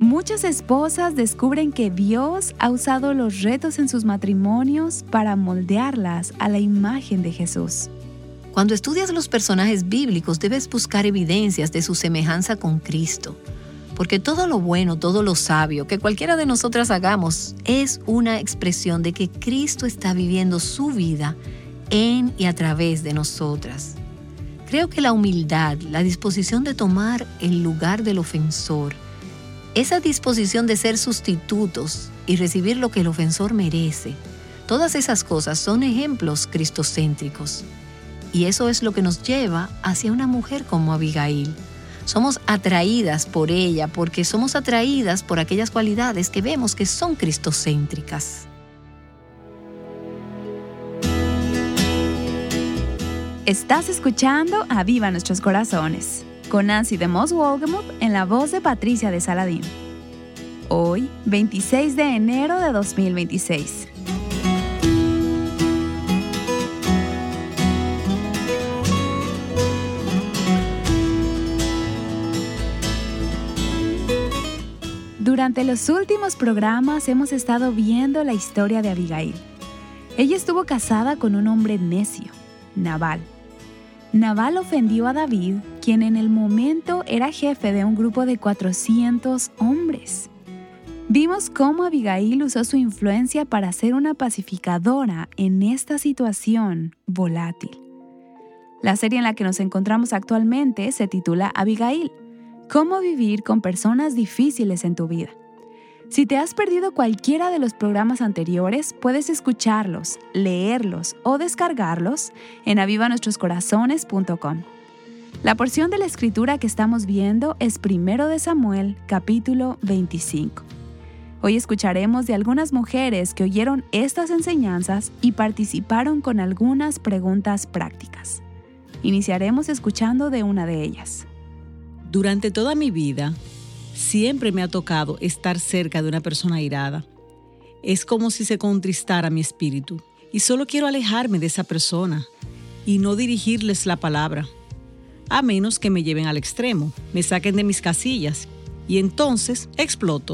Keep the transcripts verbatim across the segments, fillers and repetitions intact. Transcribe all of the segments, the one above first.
Muchas esposas descubren que Dios ha usado los retos en sus matrimonios para moldearlas a la imagen de Jesús. Cuando estudias los personajes bíblicos, debes buscar evidencias de su semejanza con Cristo. Porque todo lo bueno, todo lo sabio que cualquiera de nosotras hagamos es una expresión de que Cristo está viviendo su vida en y a través de nosotras. Creo que la humildad, la disposición de tomar el lugar del ofensor, esa disposición de ser sustitutos y recibir lo que el ofensor merece, todas esas cosas son ejemplos cristocéntricos. Y eso es lo que nos lleva hacia una mujer como Abigail. Somos atraídas por ella porque somos atraídas por aquellas cualidades que vemos que son cristocéntricas. Estás escuchando Aviva Nuestros Corazones, con Nancy de Moss Wolgemuth en la voz de Patricia de Saladín. Hoy, veintiséis de enero de dos mil veintiséis. Durante los últimos programas hemos estado viendo la historia de Abigail. Ella estuvo casada con un hombre necio, Nabal. Nabal ofendió a David, quien en el momento era jefe de un grupo de cuatrocientos hombres. Vimos cómo Abigail usó su influencia para ser una pacificadora en esta situación volátil. La serie en la que nos encontramos actualmente se titula Abigail, cómo vivir con personas difíciles en tu vida. Si te has perdido cualquiera de los programas anteriores, puedes escucharlos, leerlos o descargarlos en aviva nuestros corazones punto com. La porción de la escritura que estamos viendo es Primero de Samuel, capítulo veinticinco. Hoy escucharemos de algunas mujeres que oyeron estas enseñanzas y participaron con algunas preguntas prácticas. Iniciaremos escuchando de una de ellas. Durante toda mi vida, siempre me ha tocado estar cerca de una persona airada. Es como si se contristara mi espíritu y solo quiero alejarme de esa persona y no dirigirles la palabra, a menos que me lleven al extremo, me saquen de mis casillas y entonces exploto.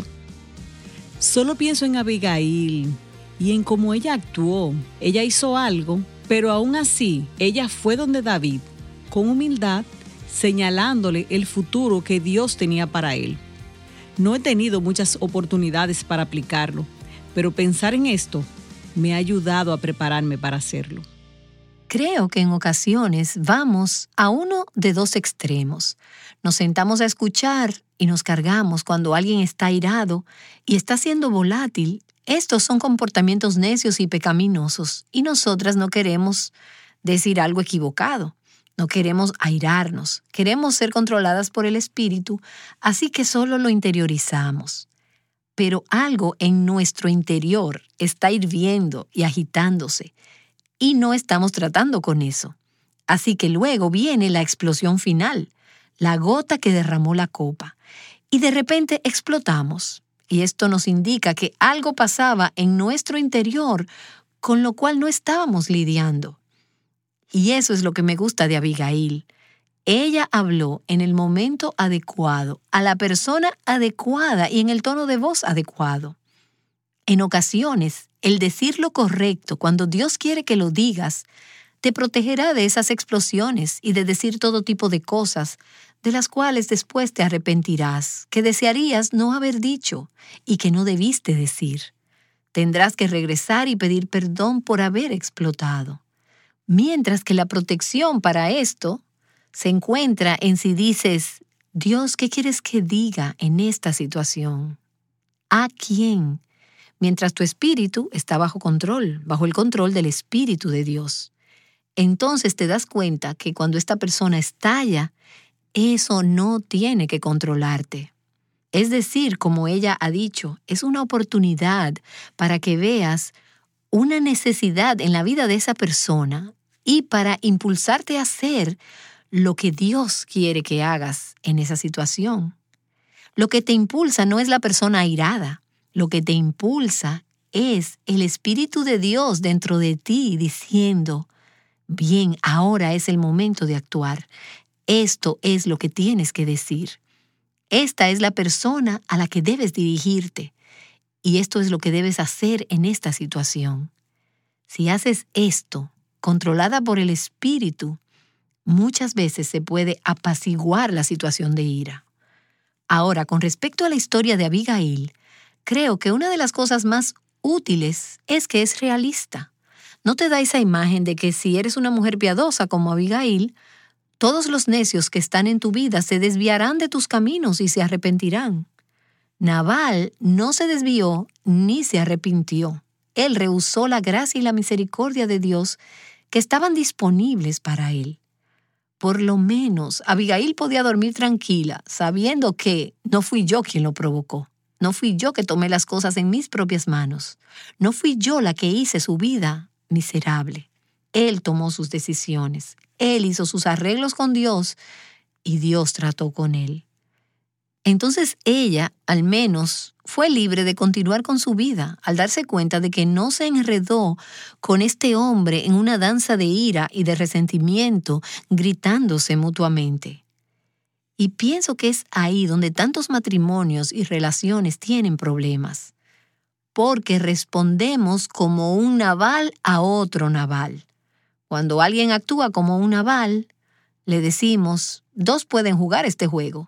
Solo pienso en Abigail y en cómo ella actuó. Ella hizo algo, pero aún así ella fue donde David, con humildad, señalándole el futuro que Dios tenía para él. No he tenido muchas oportunidades para aplicarlo, pero pensar en esto me ha ayudado a prepararme para hacerlo. Creo que en ocasiones vamos a uno de dos extremos. Nos sentamos a escuchar y nos cargamos cuando alguien está airado y está siendo volátil. Estos son comportamientos necios y pecaminosos y nosotras no queremos decir algo equivocado. No queremos airarnos, queremos ser controladas por el Espíritu, así que solo lo interiorizamos. Pero algo en nuestro interior está hirviendo y agitándose, y no estamos tratando con eso. Así que luego viene la explosión final, la gota que derramó la copa, y de repente explotamos. Y esto nos indica que algo pasaba en nuestro interior con lo cual no estábamos lidiando. Y eso es lo que me gusta de Abigail. Ella habló en el momento adecuado, a la persona adecuada y en el tono de voz adecuado. En ocasiones, el decir lo correcto cuando Dios quiere que lo digas, te protegerá de esas explosiones y de decir todo tipo de cosas, de las cuales después te arrepentirás, que desearías no haber dicho y que no debiste decir. Tendrás que regresar y pedir perdón por haber explotado. Mientras que la protección para esto se encuentra en si dices, Dios, ¿qué quieres que diga en esta situación? ¿A quién? Mientras tu espíritu está bajo control, bajo el control del Espíritu de Dios. Entonces te das cuenta que cuando esta persona estalla, eso no tiene que controlarte. Es decir, como ella ha dicho, es una oportunidad para que veas una necesidad en la vida de esa persona y para impulsarte a hacer lo que Dios quiere que hagas en esa situación. Lo que te impulsa no es la persona airada, lo que te impulsa es el Espíritu de Dios dentro de ti diciendo, bien, ahora es el momento de actuar. Esto es lo que tienes que decir. Esta es la persona a la que debes dirigirte. Y esto es lo que debes hacer en esta situación. Si haces esto, controlada por el Espíritu, muchas veces se puede apaciguar la situación de ira. Ahora, con respecto a la historia de Abigail, creo que una de las cosas más útiles es que es realista. No te da esa imagen de que si eres una mujer piadosa como Abigail, todos los necios que están en tu vida se desviarán de tus caminos y se arrepentirán. Nabal no se desvió ni se arrepintió. Él rehusó la gracia y la misericordia de Dios que estaban disponibles para él. Por lo menos Abigail podía dormir tranquila, sabiendo que no fui yo quien lo provocó. No fui yo que tomé las cosas en mis propias manos. No fui yo la que hice su vida miserable. Él tomó sus decisiones. Él hizo sus arreglos con Dios y Dios trató con él. Entonces ella, al menos, fue libre de continuar con su vida al darse cuenta de que no se enredó con este hombre en una danza de ira y de resentimiento, gritándose mutuamente. Y pienso que es ahí donde tantos matrimonios y relaciones tienen problemas, porque respondemos como un Nabal a otro Nabal. Cuando alguien actúa como un Nabal, le decimos, dos pueden jugar este juego.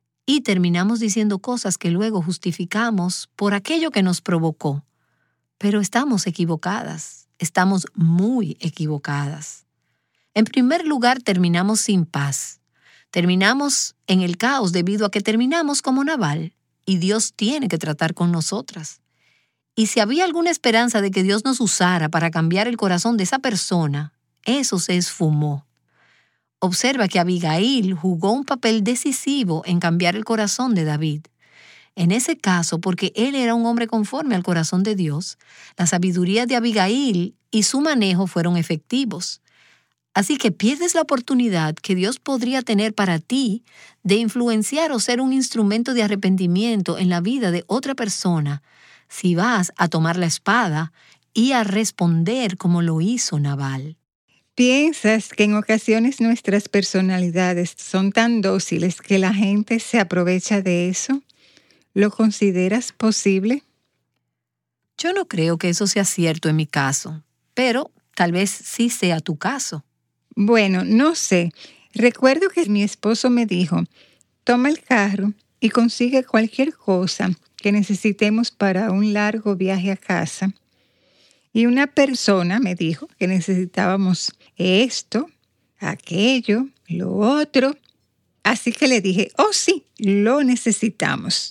Y terminamos diciendo cosas que luego justificamos por aquello que nos provocó. Pero estamos equivocadas, estamos muy equivocadas. En primer lugar, terminamos sin paz. Terminamos en el caos debido a que terminamos como Nabal, y Dios tiene que tratar con nosotras. Y si había alguna esperanza de que Dios nos usara para cambiar el corazón de esa persona, eso se esfumó. Observa que Abigail jugó un papel decisivo en cambiar el corazón de David. En ese caso, porque él era un hombre conforme al corazón de Dios, la sabiduría de Abigail y su manejo fueron efectivos. Así que pierdes la oportunidad que Dios podría tener para ti de influenciar o ser un instrumento de arrepentimiento en la vida de otra persona si vas a tomar la espada y a responder como lo hizo Nabal. ¿Piensas que en ocasiones nuestras personalidades son tan dóciles que la gente se aprovecha de eso? ¿Lo consideras posible? Yo no creo que eso sea cierto en mi caso, pero tal vez sí sea tu caso. Bueno, no sé. Recuerdo que mi esposo me dijo, toma el carro y consigue cualquier cosa que necesitemos para un largo viaje a casa. Y una persona me dijo que necesitábamos esto, aquello, lo otro. Así que le dije, oh sí, lo necesitamos.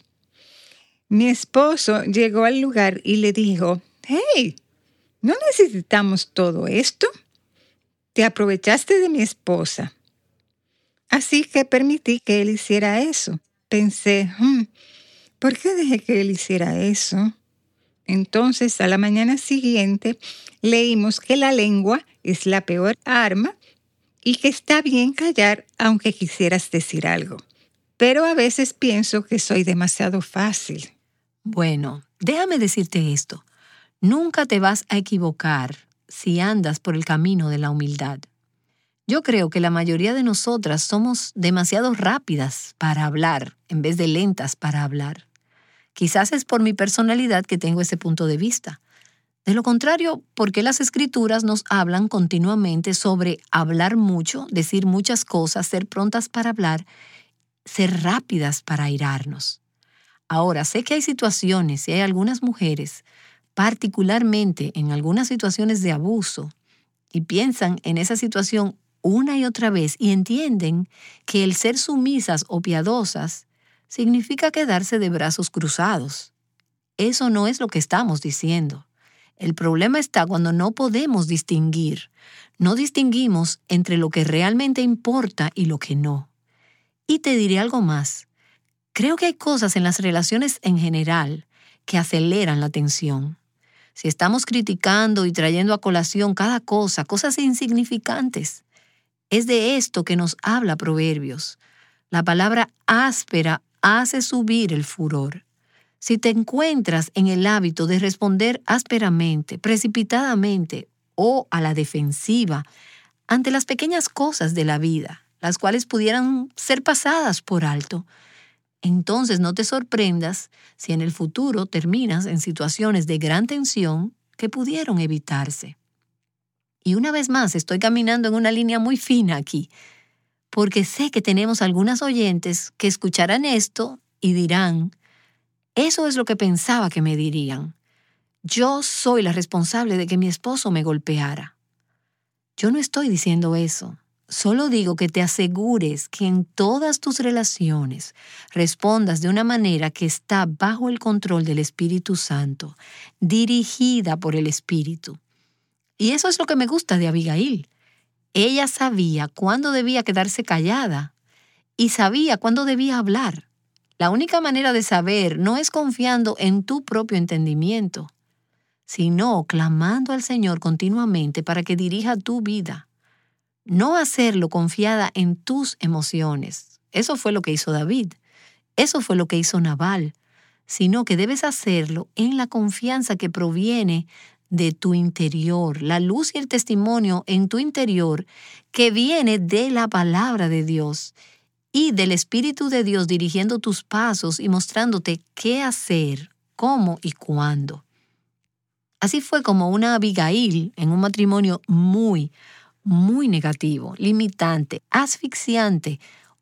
Mi esposo llegó al lugar y le dijo, hey, ¿no necesitamos todo esto? Te aprovechaste de mi esposa. Así que permití que él hiciera eso. Pensé, hmm, ¿por qué dejé que él hiciera eso? Entonces, a la mañana siguiente, leímos que la lengua es la peor arma y que está bien callar aunque quisieras decir algo. Pero a veces pienso que soy demasiado fácil. Bueno, déjame decirte esto. Nunca te vas a equivocar si andas por el camino de la humildad. Yo creo que la mayoría de nosotras somos demasiado rápidas para hablar en vez de lentas para hablar. Quizás es por mi personalidad que tengo ese punto de vista. De lo contrario, porque las Escrituras nos hablan continuamente sobre hablar mucho, decir muchas cosas, ser prontas para hablar, ser rápidas para airarnos. Ahora, sé que hay situaciones y hay algunas mujeres, particularmente en algunas situaciones de abuso, y piensan en esa situación una y otra vez y entienden que el ser sumisas o piadosas significa quedarse de brazos cruzados. Eso no es lo que estamos diciendo. El problema está cuando no podemos distinguir. No distinguimos entre lo que realmente importa y lo que no. Y te diré algo más. Creo que hay cosas en las relaciones en general que aceleran la tensión. Si estamos criticando y trayendo a colación cada cosa, cosas insignificantes, es de esto que nos habla Proverbios. La palabra áspera hace subir el furor. Si te encuentras en el hábito de responder ásperamente, precipitadamente o a la defensiva ante las pequeñas cosas de la vida, las cuales pudieran ser pasadas por alto, Entonces no te sorprendas si en el futuro terminas en situaciones de gran tensión que pudieron evitarse. Y una vez más, estoy caminando en una línea muy fina aquí, porque sé que tenemos algunas oyentes que escucharán esto y dirán, eso es lo que pensaba que me dirían. Yo soy la responsable de que mi esposo me golpeara. Yo no estoy diciendo eso. Solo digo que te asegures que en todas tus relaciones respondas de una manera que está bajo el control del Espíritu Santo, dirigida por el Espíritu. Y eso es lo que me gusta de Abigail. Ella sabía cuándo debía quedarse callada y sabía cuándo debía hablar. La única manera de saber no es confiando en tu propio entendimiento, sino clamando al Señor continuamente para que dirija tu vida. No hacerlo confiada en tus emociones. Eso fue lo que hizo David. Eso fue lo que hizo Nabal. Sino que debes hacerlo en la confianza que proviene de tu interior, la luz y el testimonio en tu interior que viene de la palabra de Dios y del Espíritu de Dios dirigiendo tus pasos y mostrándote qué hacer, cómo y cuándo. Así fue como una Abigail en un matrimonio muy, muy negativo, limitante, asfixiante,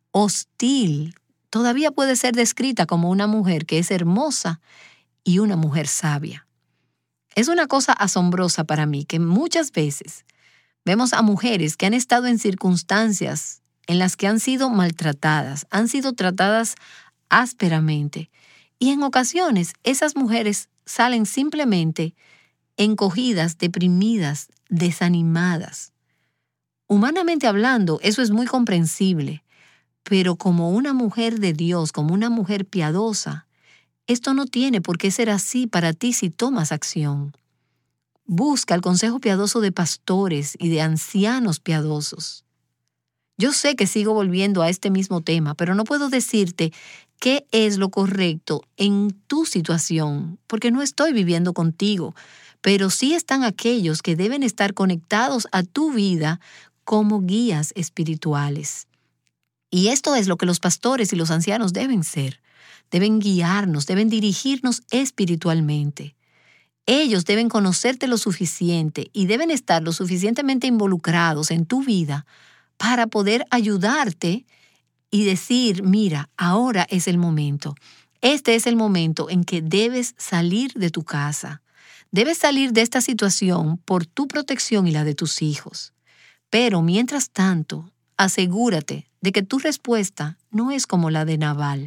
hostil, todavía puede ser descrita como una mujer que es hermosa y una mujer sabia. Es una cosa asombrosa para mí que muchas veces vemos a mujeres que han estado en circunstancias en las que han sido maltratadas, han sido tratadas ásperamente, y en ocasiones esas mujeres salen simplemente encogidas, deprimidas, desanimadas. Humanamente hablando, eso es muy comprensible, pero como una mujer de Dios, como una mujer piadosa, esto no tiene por qué ser así para ti si tomas acción. Busca el consejo piadoso de pastores y de ancianos piadosos. Yo sé que sigo volviendo a este mismo tema, pero no puedo decirte qué es lo correcto en tu situación, porque no estoy viviendo contigo, pero sí están aquellos que deben estar conectados a tu vida como guías espirituales. Y esto es lo que los pastores y los ancianos deben ser. Deben guiarnos, deben dirigirnos espiritualmente. Ellos deben conocerte lo suficiente y deben estar lo suficientemente involucrados en tu vida para poder ayudarte y decir, mira, ahora es el momento. Este es el momento en que debes salir de tu casa. Debes salir de esta situación por tu protección y la de tus hijos. Pero mientras tanto, asegúrate de que tu respuesta no es como la de Nabal.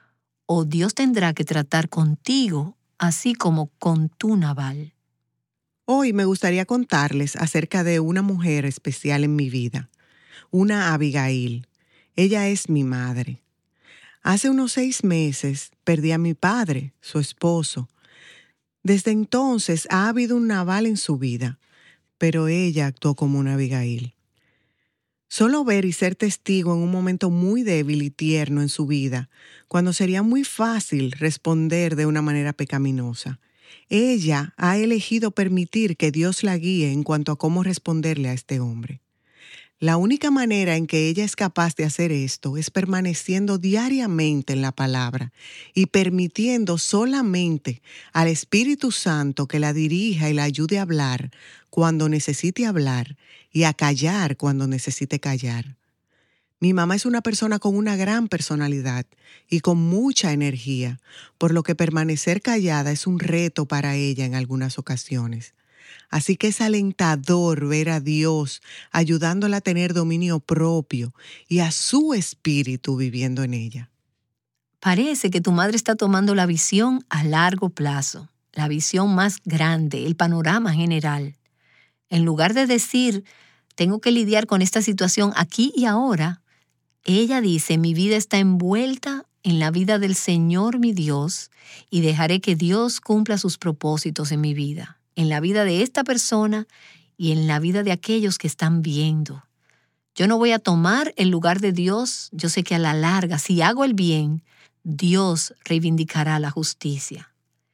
O Dios tendrá que tratar contigo así como con tu Nabal. Hoy me gustaría contarles acerca de una mujer especial en mi vida, una Abigail. Ella es mi madre. Hace unos seis meses perdí a mi padre, su esposo. Desde entonces ha habido un Nabal en su vida, pero ella actuó como una Abigail. Solo ver y ser testigo en un momento muy débil y tierno en su vida, cuando sería muy fácil responder de una manera pecaminosa. Ella ha elegido permitir que Dios la guíe en cuanto a cómo responderle a este hombre. La única manera en que ella es capaz de hacer esto es permaneciendo diariamente en la palabra y permitiendo solamente al Espíritu Santo que la dirija y la ayude a hablar cuando necesite hablar y a callar cuando necesite callar. Mi mamá es una persona con una gran personalidad y con mucha energía, por lo que permanecer callada es un reto para ella en algunas ocasiones. Así que es alentador ver a Dios ayudándola a tener dominio propio y a su espíritu viviendo en ella. Parece que tu madre está tomando la visión a largo plazo, la visión más grande, el panorama general. En lugar de decir, tengo que lidiar con esta situación aquí y ahora, ella dice, mi vida está envuelta en la vida del Señor mi Dios y dejaré que Dios cumpla sus propósitos en mi vida, en la vida de esta persona y en la vida de aquellos que están viendo. Yo no voy a tomar el lugar de Dios. Yo sé que a la larga, si hago el bien, Dios reivindicará la justicia.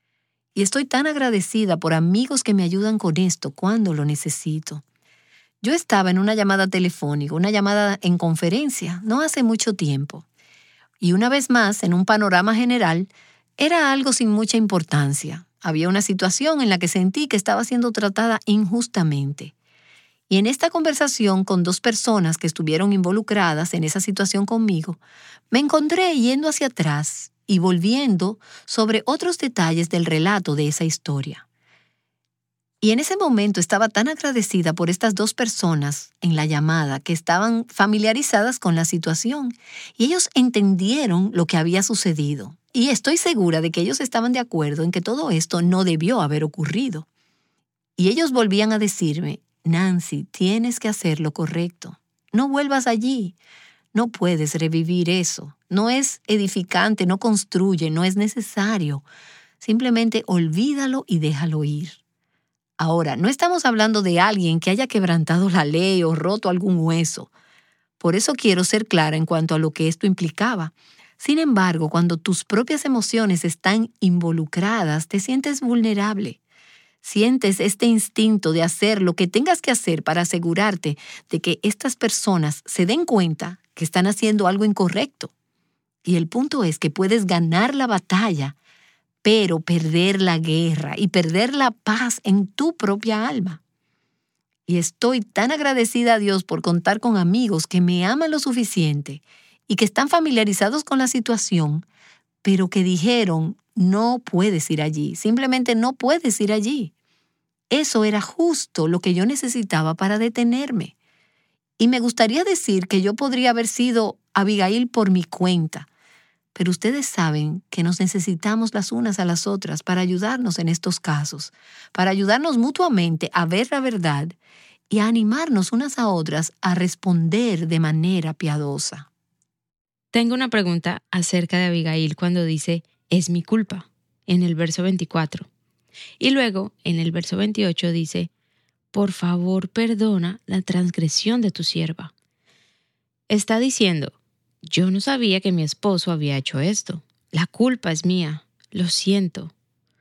Y estoy tan agradecida por amigos que me ayudan con esto cuando lo necesito. Yo estaba en una llamada telefónica, una llamada en conferencia, no hace mucho tiempo. Y una vez más, en un panorama general, era algo sin mucha importancia. Había una situación en la que sentí que estaba siendo tratada injustamente. Y en esta conversación con dos personas que estuvieron involucradas en esa situación conmigo, me encontré yendo hacia atrás y volviendo sobre otros detalles del relato de esa historia. Y en ese momento estaba tan agradecida por estas dos personas en la llamada que estaban familiarizadas con la situación y ellos entendieron lo que había sucedido. Y estoy segura de que ellos estaban de acuerdo en que todo esto no debió haber ocurrido. Y ellos volvían a decirme, Nancy, tienes que hacer lo correcto. No vuelvas allí. No puedes revivir eso. No es edificante, no construye, no es necesario. Simplemente olvídalo y déjalo ir. Ahora, no estamos hablando de alguien que haya quebrantado la ley o roto algún hueso. Por eso quiero ser clara en cuanto a lo que esto implicaba. Sin embargo, cuando tus propias emociones están involucradas, te sientes vulnerable. Sientes este instinto de hacer lo que tengas que hacer para asegurarte de que estas personas se den cuenta que están haciendo algo incorrecto. Y el punto es que puedes ganar la batalla, pero perder la guerra y perder la paz en tu propia alma. Y estoy tan agradecida a Dios por contar con amigos que me aman lo suficiente y que están familiarizados con la situación, pero que dijeron, no puedes ir allí, simplemente no puedes ir allí. Eso era justo lo que yo necesitaba para detenerme. Y me gustaría decir que yo podría haber sido Abigail por mi cuenta, pero ustedes saben que nos necesitamos las unas a las otras para ayudarnos en estos casos, para ayudarnos mutuamente a ver la verdad y a animarnos unas a otras a responder de manera piadosa. Tengo una pregunta acerca de Abigail cuando dice, es mi culpa, en el verso veinticuatro. Y luego, en el verso veintiocho dice, por favor perdona la transgresión de tu sierva. Está diciendo, yo no sabía que mi esposo había hecho esto. La culpa es mía. Lo siento.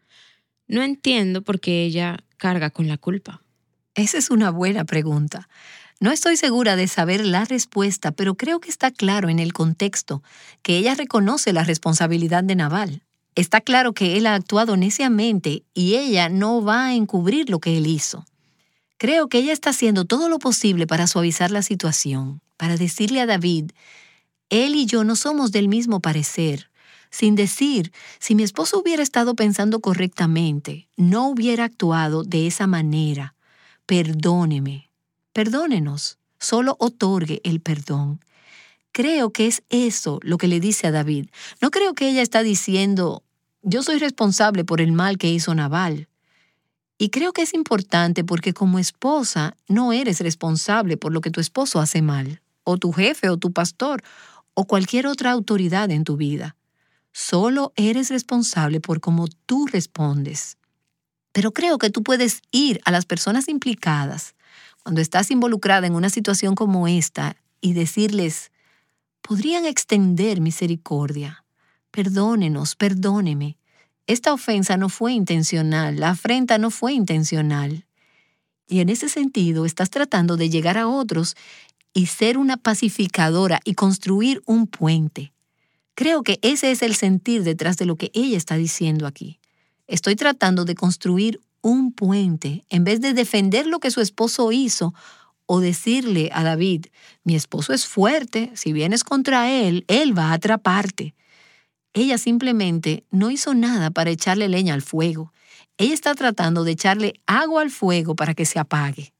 No entiendo por qué ella carga con la culpa. Esa es una buena pregunta. No estoy segura de saber la respuesta, pero creo que está claro en el contexto que ella reconoce la responsabilidad de Nabal. Está claro que él ha actuado neciamente y ella no va a encubrir lo que él hizo. Creo que ella está haciendo todo lo posible para suavizar la situación, para decirle a David, él y yo no somos del mismo parecer. Sin decir, si mi esposo hubiera estado pensando correctamente, no hubiera actuado de esa manera. Perdóneme. Perdónenos. Solo otorgue el perdón. Creo que es eso lo que le dice a David. No creo que ella está diciendo, yo soy responsable por el mal que hizo Nabal. Y creo que es importante porque como esposa no eres responsable por lo que tu esposo hace mal, o tu jefe o tu pastor, o cualquier otra autoridad en tu vida. Solo eres responsable por cómo tú respondes. Pero creo que tú puedes ir a las personas implicadas cuando estás involucrada en una situación como esta y decirles, podrían extender misericordia. Perdónenos, perdóneme. Esta ofensa no fue intencional, la afrenta no fue intencional. Y en ese sentido estás tratando de llegar a otros y ser una pacificadora y construir un puente. Creo que ese es el sentir detrás de lo que ella está diciendo aquí. Estoy tratando de construir un puente en vez de defender lo que su esposo hizo o decirle a David, mi esposo es fuerte, si vienes contra él, él va a atraparte. Ella simplemente no hizo nada para echarle leña al fuego. Ella está tratando de echarle agua al fuego para que se apague.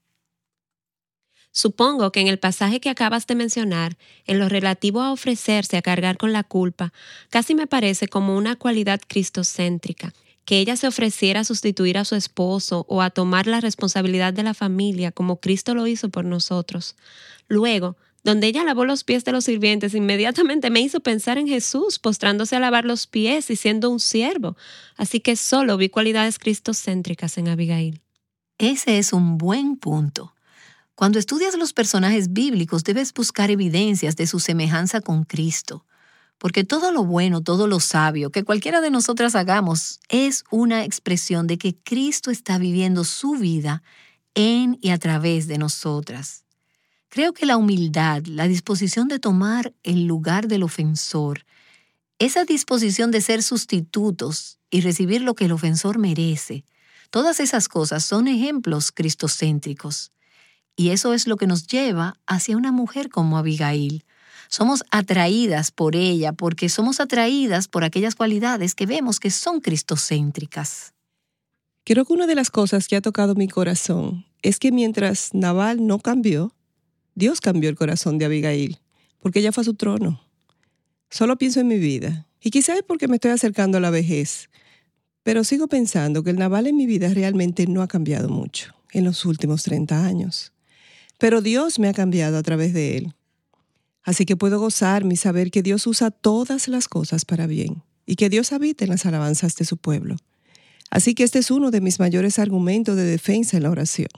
Supongo que en el pasaje que acabas de mencionar, en lo relativo a ofrecerse a cargar con la culpa, casi me parece como una cualidad cristocéntrica, que ella se ofreciera a sustituir a su esposo o a tomar la responsabilidad de la familia como Cristo lo hizo por nosotros. Luego, donde ella lavó los pies de los sirvientes, inmediatamente me hizo pensar en Jesús postrándose a lavar los pies y siendo un siervo. Así que solo vi cualidades cristocéntricas en Abigail. Ese es un buen punto. Cuando estudias los personajes bíblicos, debes buscar evidencias de su semejanza con Cristo. Porque todo lo bueno, todo lo sabio que cualquiera de nosotras hagamos es una expresión de que Cristo está viviendo su vida en y a través de nosotras. Creo que la humildad, la disposición de tomar el lugar del ofensor, Esa disposición de ser sustitutos y recibir lo que el ofensor merece, todas esas cosas son ejemplos cristocéntricos. Y eso es lo que nos lleva hacia una mujer como Abigail. Somos atraídas por ella porque somos atraídas por aquellas cualidades que vemos que son cristocéntricas. Creo que una de las cosas que ha tocado mi corazón es que mientras Nabal no cambió, Dios cambió el corazón de Abigail, porque ella fue a su trono. Solo pienso en mi vida, y quizás es porque me estoy acercando a la vejez, pero sigo pensando que el Nabal en mi vida realmente no ha cambiado mucho en los últimos treinta años. Pero Dios me ha cambiado a través de él. Así que puedo gozarme y saber que Dios usa todas las cosas para bien y que Dios habita en las alabanzas de su pueblo. Así que este es uno de mis mayores argumentos de defensa en la oración.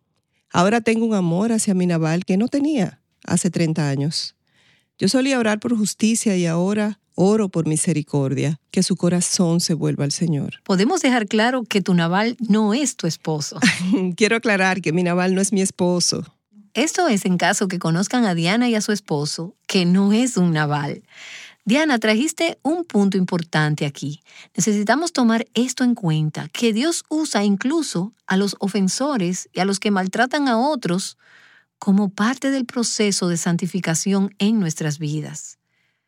Ahora tengo un amor hacia mi Nabal que no tenía hace treinta años. Yo solía orar por justicia y ahora oro por misericordia, que su corazón se vuelva al Señor. Podemos dejar claro que tu Nabal no es tu esposo. Quiero aclarar que mi Nabal no es mi esposo. Esto es en caso que conozcan a Diana y a su esposo, que no es un Nabal. Diana, trajiste un punto importante aquí. Necesitamos tomar esto en cuenta, que Dios usa incluso a los ofensores y a los que maltratan a otros como parte del proceso de santificación en nuestras vidas.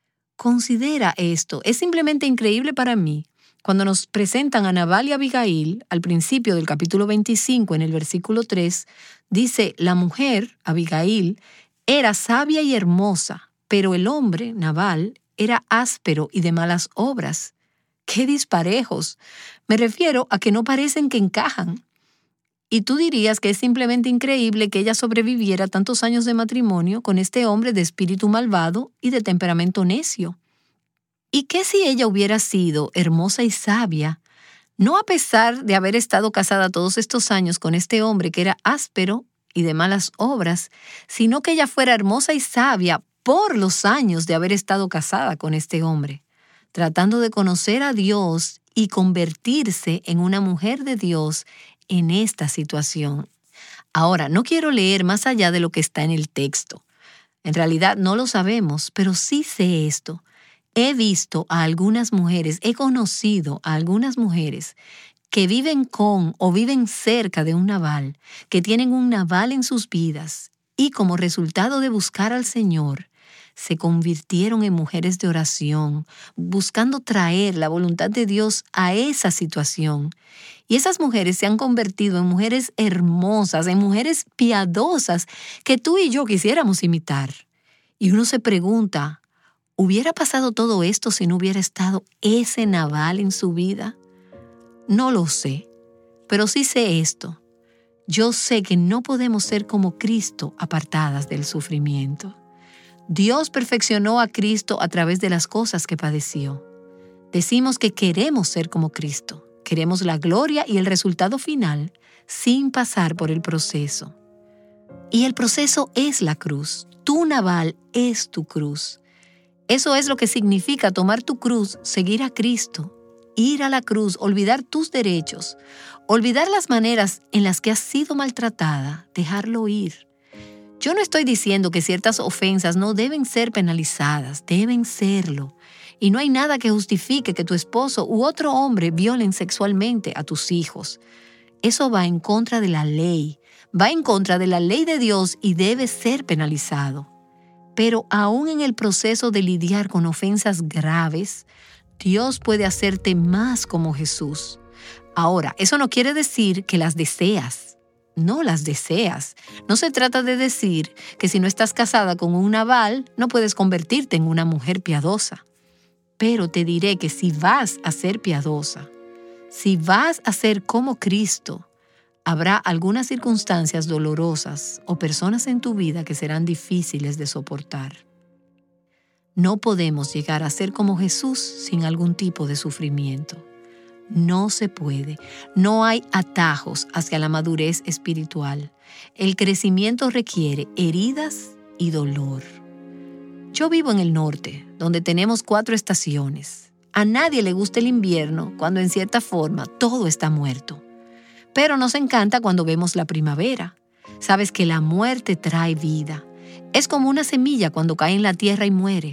Considera esto. Es simplemente increíble para mí cuando nos presentan a Nabal y Abigail, al principio del capítulo veinticinco, en el versículo tres, dice, la mujer, Abigail, era sabia y hermosa, pero el hombre, Nabal, era áspero y de malas obras. ¡Qué disparejos! Me refiero a que no parecen que encajan. Y tú dirías que es simplemente increíble que ella sobreviviera tantos años de matrimonio con este hombre de espíritu malvado y de temperamento necio. ¿Y qué si ella hubiera sido hermosa y sabia, no a pesar de haber estado casada todos estos años con este hombre que era áspero y de malas obras, sino que ella fuera hermosa y sabia por los años de haber estado casada con este hombre, tratando de conocer a Dios y convertirse en una mujer de Dios en esta situación? Ahora, no quiero leer más allá de lo que está en el texto. En realidad no lo sabemos, pero sí sé esto. He visto a algunas mujeres, he conocido a algunas mujeres que viven con o viven cerca de un Nabal, que tienen un Nabal en sus vidas y como resultado de buscar al Señor, se convirtieron en mujeres de oración, buscando traer la voluntad de Dios a esa situación. Y esas mujeres se han convertido en mujeres hermosas, en mujeres piadosas que tú y yo quisiéramos imitar. Y uno se pregunta, ¿hubiera pasado todo esto si no hubiera estado ese Nabal en su vida? No lo sé, pero sí sé esto. Yo sé que no podemos ser como Cristo apartadas del sufrimiento. Dios perfeccionó a Cristo a través de las cosas que padeció. Decimos que queremos ser como Cristo. Queremos la gloria y el resultado final sin pasar por el proceso. Y el proceso es la cruz. Tu Nabal es tu cruz. Eso es lo que significa tomar tu cruz, seguir a Cristo, ir a la cruz, olvidar tus derechos, olvidar las maneras en las que has sido maltratada, dejarlo ir. Yo no estoy diciendo que ciertas ofensas no deben ser penalizadas, deben serlo. Y no hay nada que justifique que tu esposo u otro hombre violen sexualmente a tus hijos. Eso va en contra de la ley, va en contra de la ley de Dios y debe ser penalizado. Pero aún en el proceso de lidiar con ofensas graves, Dios puede hacerte más como Jesús. Ahora, eso no quiere decir que las deseas. No las deseas. No se trata de decir que si no estás casada con un Nabal, no puedes convertirte en una mujer piadosa. Pero te diré que si vas a ser piadosa, si vas a ser como Cristo, habrá algunas circunstancias dolorosas o personas en tu vida que serán difíciles de soportar. No podemos llegar a ser como Jesús sin algún tipo de sufrimiento. No se puede. No hay atajos hacia la madurez espiritual. El crecimiento requiere heridas y dolor. Yo vivo en el norte, donde tenemos cuatro estaciones. A nadie le gusta el invierno cuando en cierta forma todo está muerto. Pero nos encanta cuando vemos la primavera. Sabes que la muerte trae vida. Es como una semilla cuando cae en la tierra y muere.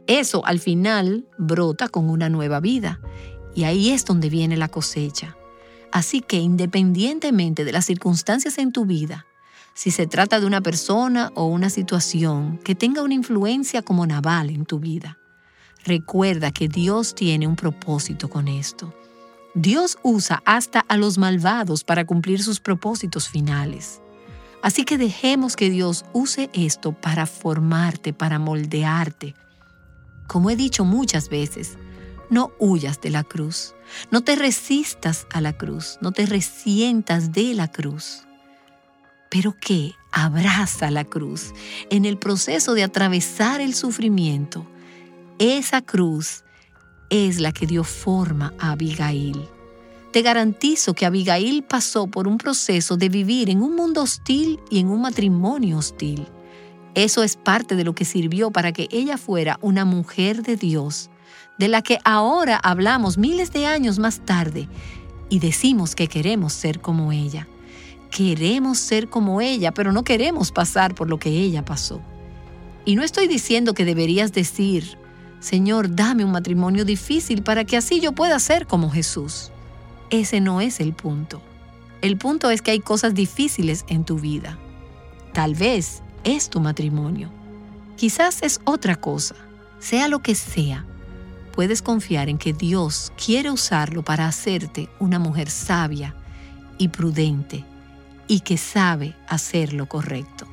Eso al final brota con una nueva vida y ahí es donde viene la cosecha. Así que independientemente de las circunstancias en tu vida, si se trata de una persona o una situación que tenga una influencia como Nabal en tu vida, recuerda que Dios tiene un propósito con esto. Dios usa hasta a los malvados para cumplir sus propósitos finales. Así que dejemos que Dios use esto para formarte, para moldearte. Como he dicho muchas veces, no huyas de la cruz. No te resistas a la cruz. No te resientas de la cruz. Pero que abraza la cruz. En el proceso de atravesar el sufrimiento, esa cruz es la que dio forma a Abigail. Te garantizo que Abigail pasó por un proceso de vivir en un mundo hostil y en un matrimonio hostil. Eso es parte de lo que sirvió para que ella fuera una mujer de Dios, de la que ahora hablamos miles de años más tarde y decimos que queremos ser como ella. Queremos ser como ella, pero no queremos pasar por lo que ella pasó. Y no estoy diciendo que deberías decir, Señor, dame un matrimonio difícil para que así yo pueda ser como Jesús. Ese no es el punto. El punto es que hay cosas difíciles en tu vida. Tal vez es tu matrimonio. Quizás es otra cosa. Sea lo que sea, puedes confiar en que Dios quiere usarlo para hacerte una mujer sabia y prudente y que sabe hacer lo correcto.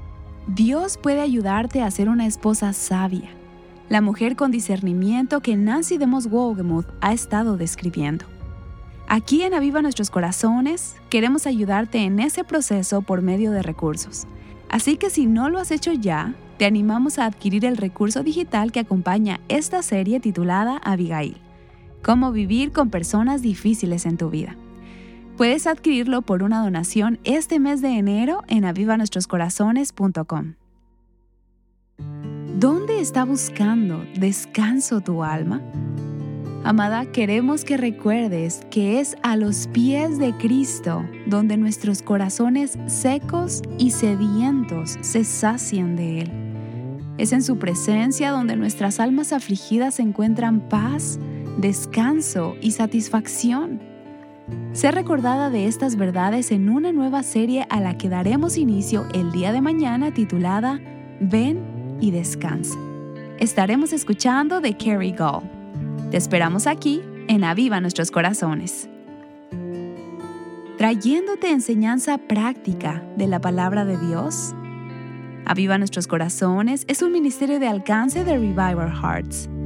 Dios puede ayudarte a ser una esposa sabia, la mujer con discernimiento que Nancy DeMoss Wolgemuth ha estado describiendo. Aquí en Aviva Nuestros Corazones queremos ayudarte en ese proceso por medio de recursos. Así que si no lo has hecho ya, te animamos a adquirir el recurso digital que acompaña esta serie titulada Abigail, Cómo vivir con personas difíciles en tu vida. Puedes adquirirlo por una donación este mes de enero en aviva nuestros corazones punto com. ¿Dónde está buscando descanso tu alma? Amada, queremos que recuerdes que es a los pies de Cristo donde nuestros corazones secos y sedientos se sacian de Él. Es en su presencia donde nuestras almas afligidas encuentran paz, descanso y satisfacción. Sé recordada de estas verdades en una nueva serie a la que daremos inicio el día de mañana titulada Ven y Descansa. Estaremos escuchando de Carrie Gall. Te esperamos aquí en Aviva Nuestros Corazones. Trayéndote enseñanza práctica de la palabra de Dios. Aviva Nuestros Corazones es un ministerio de alcance de Revival Hearts.